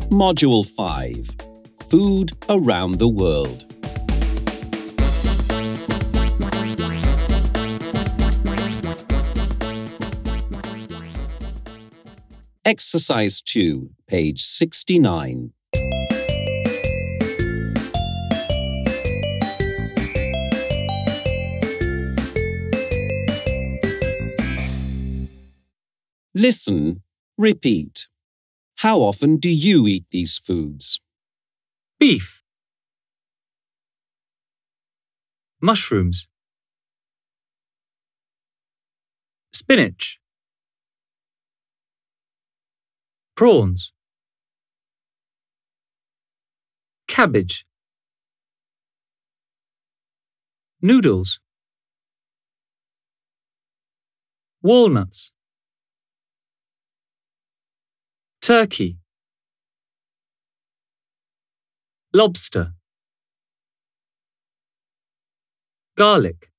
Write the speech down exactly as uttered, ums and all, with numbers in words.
Module five. Food around the world. Exercise two, page sixty-nine. Listen, repeat. How often do you eat these foods? Beef, mushrooms, spinach, prawns, cabbage, noodles, walnuts, turkey, lobster, garlic,